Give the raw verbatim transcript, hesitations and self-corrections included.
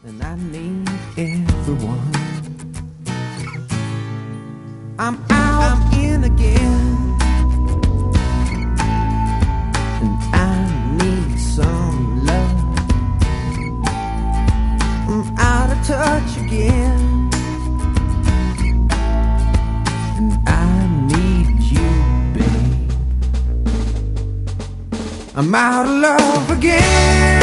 and I need everyone. I'm out, I'm in again, and I need some love. I'm out of touch again, and I need you, babe. I'm out of love again.